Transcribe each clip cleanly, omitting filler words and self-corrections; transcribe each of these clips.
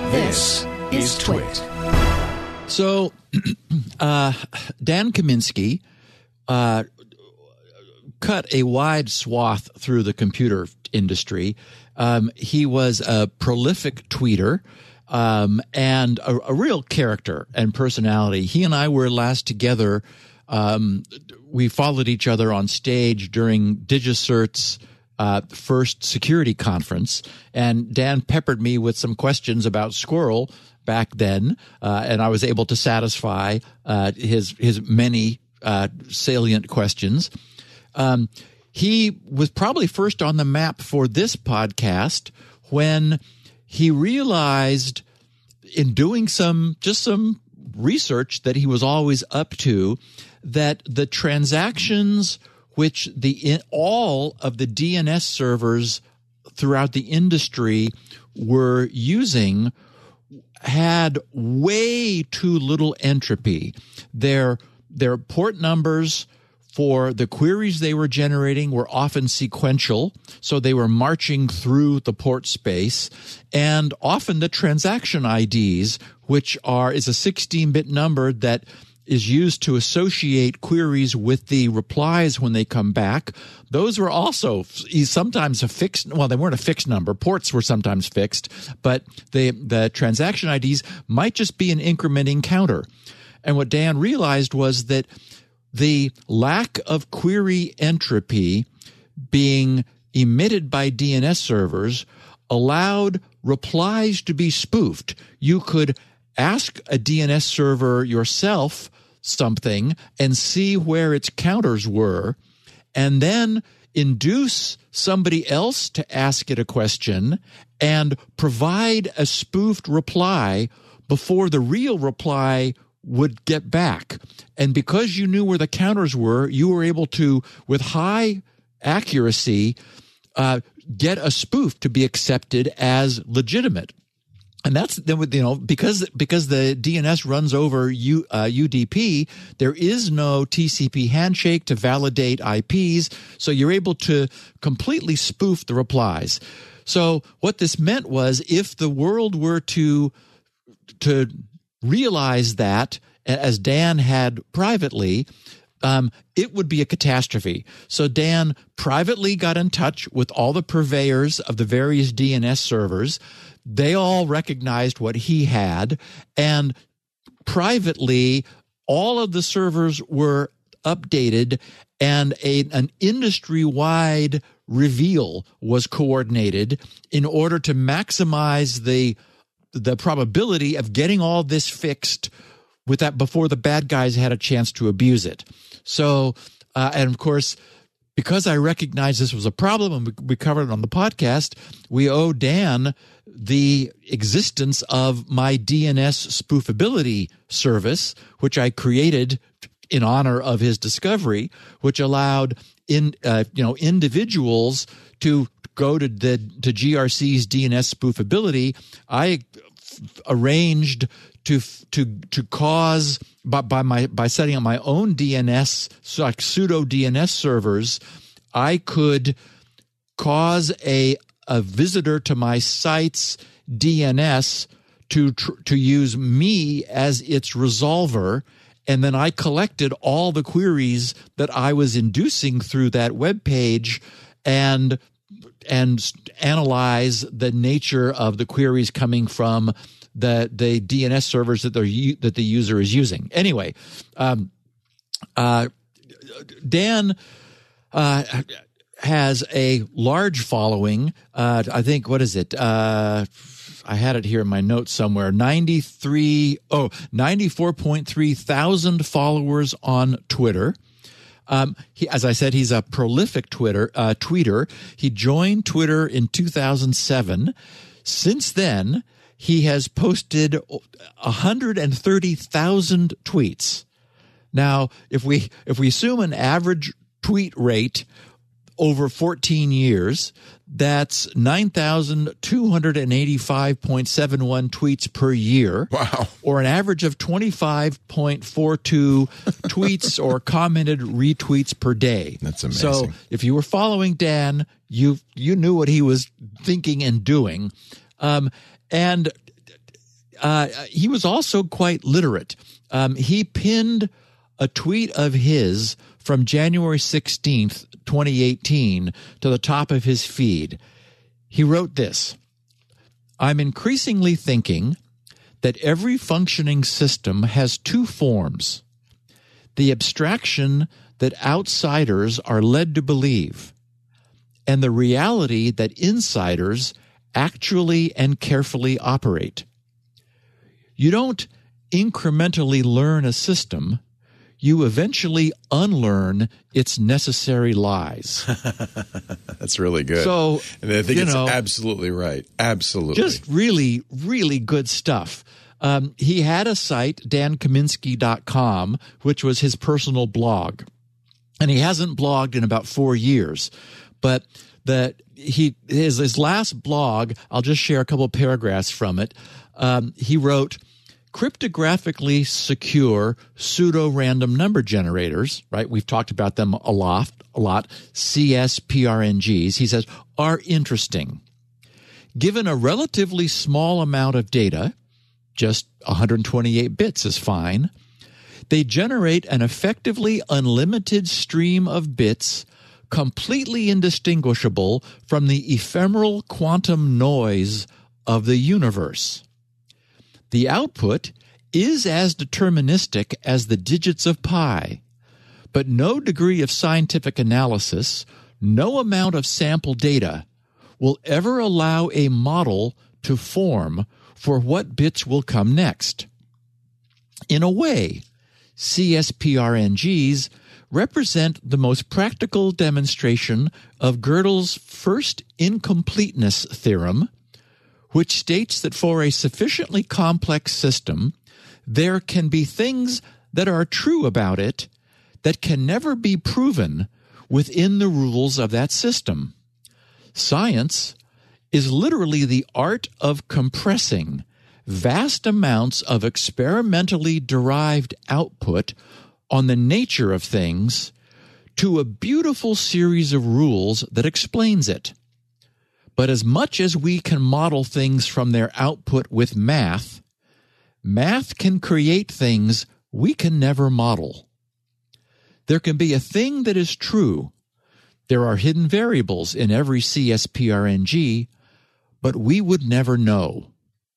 This is Twit. So, Dan Kaminsky cut a wide swath through the computer industry. He was a prolific tweeter and a real character and personality. He and I were last together. We followed each other on stage during DigiCert's first security conference, and Dan peppered me with some questions about Squirrel back then, and I was able to satisfy his many salient questions. He was probably first on the map for this podcast when he realized, in doing some research that he was always up to, that the transactions which all of the DNS servers throughout the industry were using had way too little entropy. Their port numbers for the queries they were generating were often sequential, so they were marching through the port space, and often the transaction IDs, which is a 16-bit number that is used to associate queries with the replies when they come back. Those were also sometimes a fixed, well, they weren't a fixed number. Ports were sometimes fixed, but the transaction IDs might just be an incrementing counter. And what Dan realized was that the lack of query entropy being emitted by DNS servers allowed replies to be spoofed. You could ask a DNS server yourself something and see where its counters were, and then induce somebody else to ask it a question and provide a spoofed reply before the real reply would get back. And because you knew where the counters were, you were able to, with high accuracy, get a spoof to be accepted as legitimate. And that's, because the DNS runs over UDP, there is no TCP handshake to validate IPs, so you're able to completely spoof the replies. So what this meant was, if the world were to realize that, as Dan had privately, it would be a catastrophe. So Dan privately got in touch with all the purveyors of the various DNS servers. They all recognized what he had, and privately, all of the servers were updated, and an industry-wide reveal was coordinated in order to maximize the probability of getting all this fixed with that before the bad guys had a chance to abuse it. So, and of course, because I recognized this was a problem and we covered it on the podcast, we owe Dan the existence of my DNS spoofability service, which I created in honor of his discovery, which allowed individuals to go to GRC's DNS spoofability. I arranged to cause by setting up my own DNS, so like pseudo DNS servers, I could cause a visitor to my site's DNS to use me as its resolver, and then I collected all the queries that I was inducing through that web page and analyze the nature of the queries coming from the DNS servers that the user is using. Anyway, Dan has a large following. I think, what is it? I had it here in my notes somewhere. 94.3 thousand followers on Twitter. As I said, he's a prolific tweeter. He joined Twitter in 2007. Since then, he has posted 130,000 tweets. Now, if we assume an average tweet rate over 14 years, that's 9,285.71 tweets per year. Wow. Or an average of 25.42 tweets or commented retweets per day. That's amazing. So if you were following Dan, you knew what he was thinking and doing. And he was also quite literate. He pinned a tweet of his from January 16th, 2018 to the top of his feed. He wrote this: "I'm increasingly thinking that every functioning system has two forms: the abstraction that outsiders are led to believe, and the reality that insiders actually and carefully operate. You don't incrementally learn a system, you eventually unlearn its necessary lies." That's really good. So, and I think it's absolutely right. Absolutely. Just really, really good stuff. He had a site, dankaminsky.com, which was his personal blog. And he hasn't blogged in about 4 years. But his last blog, I'll just share a couple of paragraphs from it. He wrote, "Cryptographically secure pseudo-random number generators," right? We've talked about them a lot, CSPRNGs, he says, "are interesting. Given a relatively small amount of data, just 128 bits is fine, they generate an effectively unlimited stream of bits completely indistinguishable from the ephemeral quantum noise of the universe. The output is as deterministic as the digits of pi, but no degree of scientific analysis, no amount of sample data will ever allow a model to form for what bits will come next. In a way, CSPRNGs represent the most practical demonstration of Gödel's first incompleteness theorem, which states that for a sufficiently complex system, there can be things that are true about it that can never be proven within the rules of that system. Science is literally the art of compressing vast amounts of experimentally derived output on the nature of things to a beautiful series of rules that explains it. But as much as we can model things from their output with math, math can create things we can never model. There can be a thing that is true. There are hidden variables in every CSPRNG, but we would never know."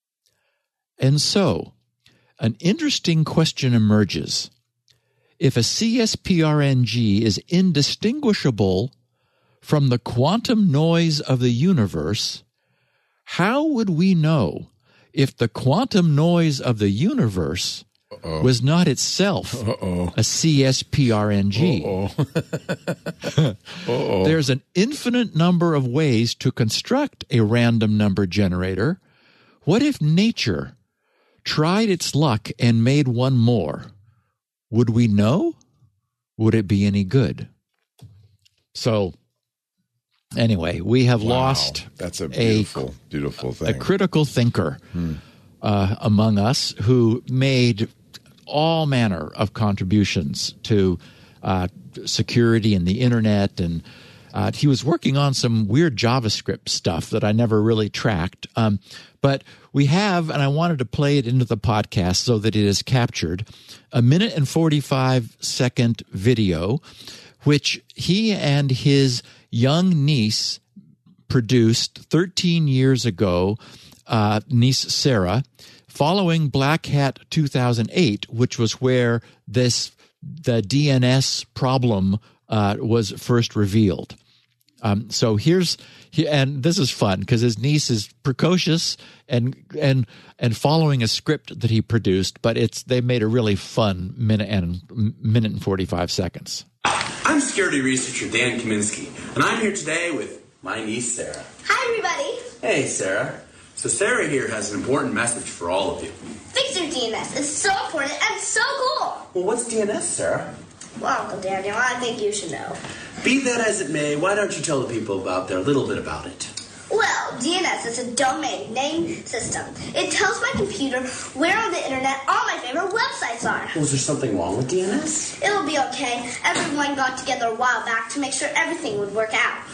And so, an interesting question emerges. If a CSPRNG is indistinguishable from the quantum noise of the universe, how would we know if the quantum noise of the universe was not itself a CSPRNG? There's an infinite number of ways to construct a random number generator. What if nature tried its luck and made one more? Would we know? Would it be any good? So, anyway, we have lost That's a beautiful thing. A critical thinker among us who made all manner of contributions to security and the internet, and he was working on some weird JavaScript stuff that I never really tracked. But we have, and I wanted to play it into the podcast so that it is captured, a 1 and 45-second video, which he and his young niece produced 13 years ago, niece Sarah, following Black Hat 2008, which was where the DNS problem was first revealed. So and this is fun because his niece is precocious and following a script that he produced, but they made a really fun 1 and 45 seconds. I'm security researcher Dan Kaminsky, and I'm here today with my niece Sarah. Hi, everybody. Hey, Sarah. So Sarah here has an important message for all of you. Fixer DNS is so important and so cool. Well, what's DNS, Sarah? Well, Uncle Daniel, I think you should know. Be that as it may, why don't you tell the people out there a little bit about it? Well, DNS is a domain name system. It tells my computer where on the internet all my favorite websites are. Was there something wrong with DNS? It'll be okay. Everyone got together a while back to make sure everything would work out.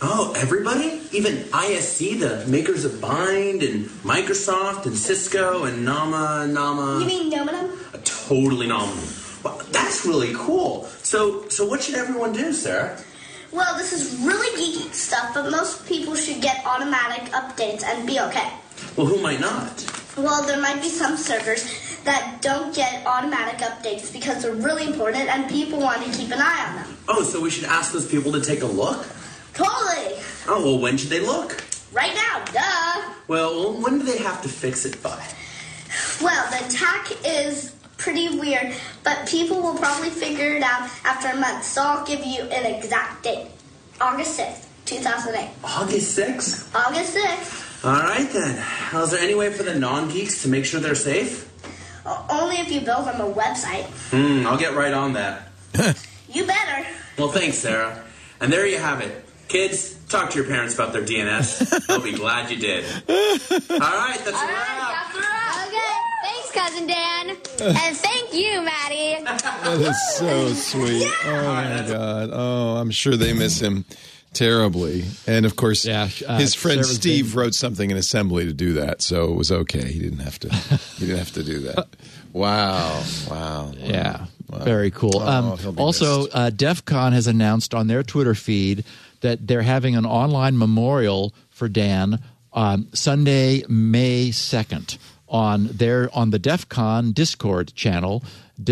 Oh, everybody? Even ISC, the makers of Bind, and Microsoft, and Cisco, and Nama. You mean Nominum? Totally nominal. Well, that's really cool. So what should everyone do, Sarah? Well, this is really geeky stuff, but most people should get automatic updates and be okay. Well, who might not? Well, there might be some servers that don't get automatic updates because they're really important and people want to keep an eye on them. Oh, so we should ask those people to take a look? Totally. Oh, well, when should they look? Right now, duh. Well, when do they have to fix it by? Well, the attack is pretty weird, but people will probably figure it out after a month, so I'll give you an exact date. August 6th, 2008. August 6th? August 6th. All right, then. Well, is there any way for the non-geeks to make sure they're safe? Only if you build them a website. I'll get right on that. You better. Well, thanks, Sarah. And there you have it. Kids, talk to your parents about their DNS. They'll be glad you did. All right, that's a wrap. Okay, thanks, Cousin Dan. And thank you, Maddie. That is so sweet. Oh, my God. Oh, I'm sure they miss him terribly. And, of course, his friend Steve wrote something in assembly to do that, so it was okay. He didn't have to do that. Wow. Yeah, very cool. Also, missed. DEF CON has announced on their Twitter feed that they're having an online memorial for Dan on Sunday, May 2nd on the DEF CON Discord channel,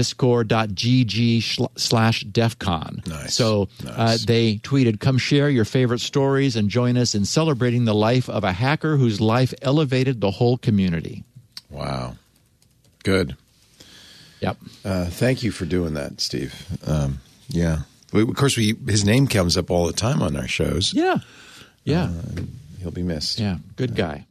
discord.gg/DEFCON. Nice. So they tweeted, "Come share your favorite stories and join us in celebrating the life of a hacker whose life elevated the whole community." Wow. Good. Yep. Thank you for doing that, Steve. Yeah. Of course, his name comes up all the time on our shows. Yeah. He'll be missed. Yeah. Good guy.